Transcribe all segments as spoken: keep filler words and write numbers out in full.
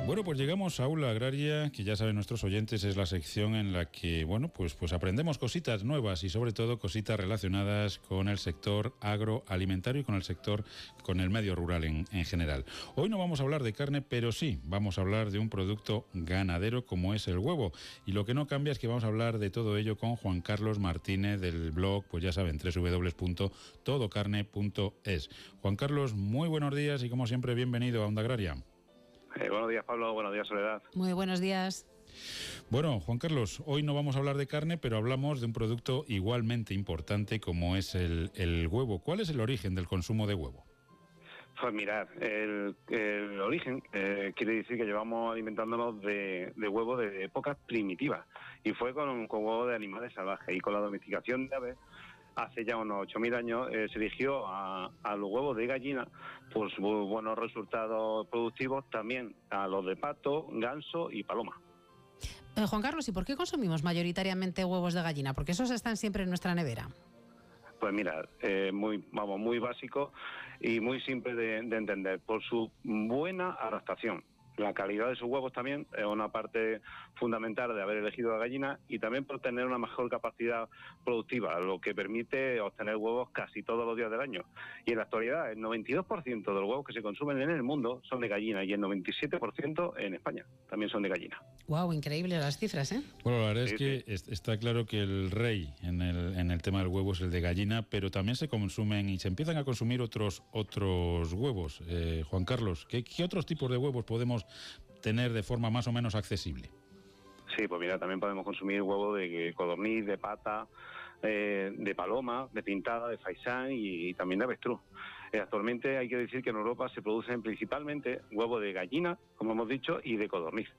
Bueno, pues llegamos a Aula Agraria, que ya saben nuestros oyentes, es la sección en la que, bueno, pues, pues aprendemos cositas nuevas y sobre todo cositas relacionadas con el sector agroalimentario y con el sector, con el medio rural en, en general. Hoy no vamos a hablar de carne, pero sí vamos a hablar de un producto ganadero como es el huevo. Y lo que no cambia es que vamos a hablar de todo ello con Juan Carlos Martínez del blog, pues ya saben, doble u doble u doble u punto todo carne punto es. Juan Carlos, muy buenos días y como siempre, bienvenido a Onda Agraria. Eh, buenos días, Pablo. Buenos días, Soledad. Muy buenos días. Bueno, Juan Carlos, hoy no vamos a hablar de carne, pero hablamos de un producto igualmente importante como es el, el huevo. ¿Cuál es el origen del consumo de huevo? Pues mirad, el, el origen eh, quiere decir que llevamos alimentándonos de, de huevos de épocas primitivas. Y fue con, con huevos de animales salvajes. Y con la domesticación de aves, hace ya unos ocho mil años, eh, se eligió a, a los huevos de gallina por sus buenos resultados productivos, también a los de pato, ganso y paloma. Eh, Juan Carlos, ¿y por qué consumimos mayoritariamente huevos de gallina? Porque esos están siempre en nuestra nevera. Pues mira, eh, muy, vamos, muy básico y muy simple de, de entender, por su buena adaptación. La calidad de sus huevos también es una parte fundamental de haber elegido la gallina y también por tener una mejor capacidad productiva, lo que permite obtener huevos casi todos los días del año. Y en la actualidad, el noventa y dos por ciento de los huevos que se consumen en el mundo son de gallina y el noventa y siete por ciento en España también son de gallina. Wow, increíble las cifras, ¿eh? Bueno, la verdad Sí, es que sí. está claro que el rey en el, en el tema del huevo es el de gallina, pero también se consumen y se empiezan a consumir otros, otros huevos. Eh, Juan Carlos, ¿qué, qué otros tipos de huevos podemos tener de forma más o menos accesible? Sí, pues mira, también podemos consumir huevos de codorniz, de pata, eh, de paloma, de pintada, de faisán y, y también de avestruz. Eh, actualmente hay que decir que en Europa se producen principalmente huevos de gallina, como hemos dicho, y de codorniz.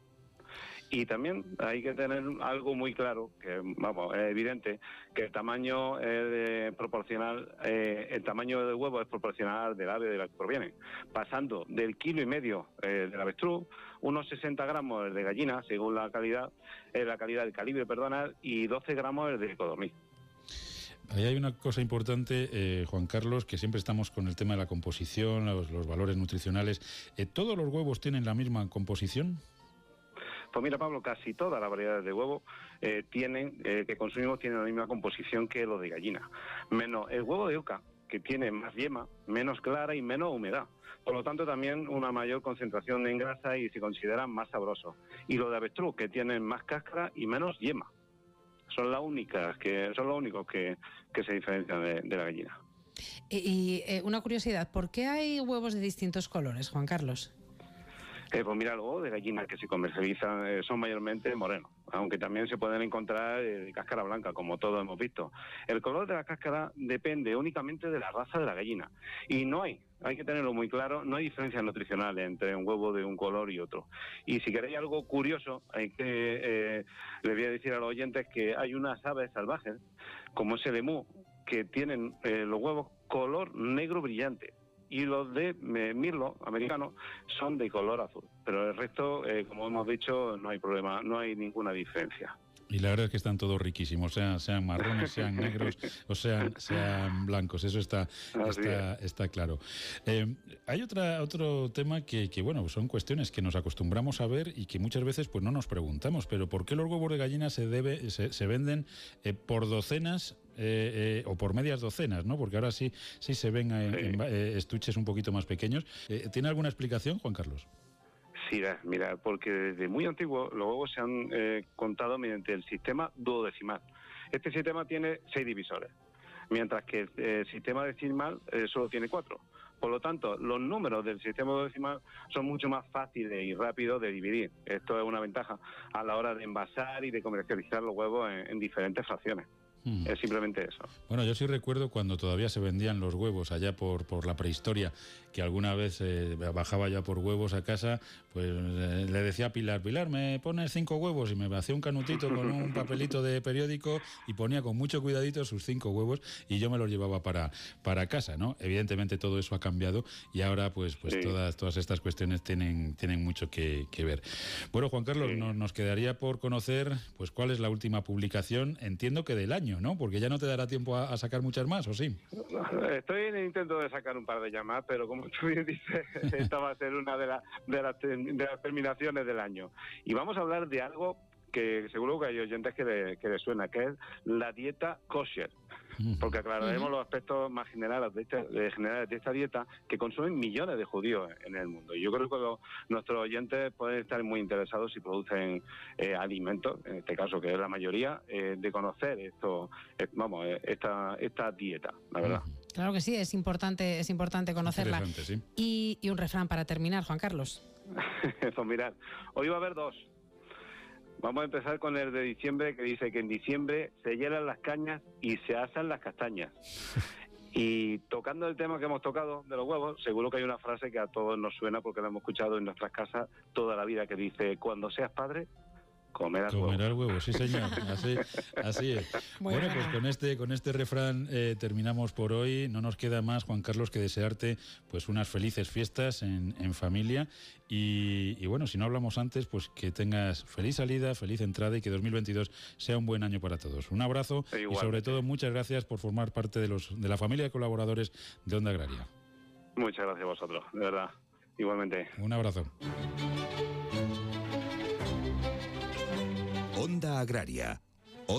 Y también hay que tener algo muy claro, que vamos, es evidente, que el tamaño es de proporcional, eh, el tamaño del huevo es proporcional del ave de la que proviene, pasando del kilo y medio eh, del avestruz, unos sesenta gramos de gallina, según la calidad, eh, la calidad del calibre, perdonad, y doce gramos de codorniz. Ahí hay una cosa importante, eh, Juan Carlos, que siempre estamos con el tema de la composición, los, los valores nutricionales. Eh, ¿Todos los huevos tienen la misma composición? Pues mira, Pablo, casi todas las variedades de huevo eh, tienen, eh, que consumimos tienen la misma composición que los de gallina, menos el huevo de oca, que tiene más yema, menos clara y menos humedad. Por lo tanto, también una mayor concentración en grasa y se consideran más sabrosos. Y los de avestruz, que tienen más cáscara y menos yema. Son las únicas que son los únicos que, que se diferencian de, de la gallina. Y, y eh, una curiosidad, ¿por qué hay huevos de distintos colores, Juan Carlos? Eh, pues mira, los huevos de gallina que se comercializan eh, son mayormente morenos, aunque también se pueden encontrar eh, de cáscara blanca, como todos hemos visto. El color de la cáscara depende únicamente de la raza de la gallina. Y no hay, hay que tenerlo muy claro, no hay diferencias nutricionales entre un huevo de un color y otro. Y si queréis algo curioso, hay que eh, les voy a decir a los oyentes que hay unas aves salvajes, como es el emú, que tienen eh, los huevos color negro brillante. Y los de eh, mirlo americanos son de color azul. Pero el resto, eh, como hemos dicho, no hay problema, no hay ninguna diferencia. Y la verdad es que están todos riquísimos, sean, sean marrones, sean negros o sean, sean blancos, eso está, está, está claro. Eh, hay otra, otro tema que, que, bueno, son cuestiones que nos acostumbramos a ver y que muchas veces pues no nos preguntamos, pero ¿por qué los huevos de gallina se, debe, se, se venden eh, por docenas eh, eh, o por medias docenas, ¿no? Porque ahora sí, sí se ven en, sí. en eh, estuches un poquito más pequeños. Eh, ¿Tiene alguna explicación, Juan Carlos? Sí, mira, porque desde muy antiguo los huevos se han eh, contado mediante el sistema duodecimal. Este sistema tiene seis divisores, mientras que el, el sistema decimal eh, solo tiene cuatro. Por lo tanto, los números del sistema duodecimal son mucho más fáciles y rápidos de dividir. Esto es una ventaja a la hora de envasar y de comercializar los huevos en, en diferentes fracciones. Hmm. Es simplemente eso. Bueno, yo sí recuerdo cuando todavía se vendían los huevos allá por, por la prehistoria, que alguna vez eh, bajaba ya por huevos a casa, pues eh, le decía a Pilar, Pilar, ¿me pones cinco huevos? Y me hacía un canutito con un papelito de periódico y ponía con mucho cuidadito sus cinco huevos y yo me los llevaba para, para casa, ¿no? Evidentemente todo eso ha cambiado y ahora pues, pues sí. todas, todas estas cuestiones tienen, tienen mucho que, que ver. Bueno, Juan Carlos, sí. nos, nos quedaría por conocer pues cuál es la última publicación, entiendo que del año, año, ¿no? Porque ya no te dará tiempo a, a sacar muchas más, ¿o sí? Estoy en el intento de sacar un par de llamadas, pero como tú bien dices, esta va a ser una de, la, de, las, de las terminaciones del año. Y vamos a hablar de algo que seguro que hay oyentes que le, que le suena, que es la dieta kosher. Porque aclararemos uh-huh. los aspectos más generales de, esta, de generales de esta dieta que consumen millones de judíos en el mundo. Y yo creo que los, nuestros oyentes pueden estar muy interesados si producen eh, alimentos, en este caso que es la mayoría, eh, de conocer esto, eh, vamos, eh, esta, esta dieta, la verdad. Uh-huh. Claro que sí, es importante, es importante conocerla. Sí. Y, y un refrán para terminar, Juan Carlos. Pues mirad, hoy va a haber dos. Vamos a empezar con el de diciembre, que dice que en diciembre se hielan las cañas y se asan las castañas. Y tocando el tema que hemos tocado de los huevos, seguro que hay una frase que a todos nos suena porque la hemos escuchado en nuestras casas toda la vida, que dice: cuando seas padre, comerás huevo. Comerás huevo, sí señor, así, así es. Bueno, bueno, pues con este, con este refrán eh, terminamos por hoy. No nos queda más, Juan Carlos, que desearte pues unas felices fiestas en, en familia. Y, y bueno, si no hablamos antes, pues que tengas feliz salida, feliz entrada y que dos mil veintidós sea un buen año para todos. Un abrazo y sobre todo muchas gracias por formar parte de, los, de la familia de colaboradores de Onda Agraria. Muchas gracias a vosotros, de verdad. Igualmente. Un abrazo. Onda Agraria.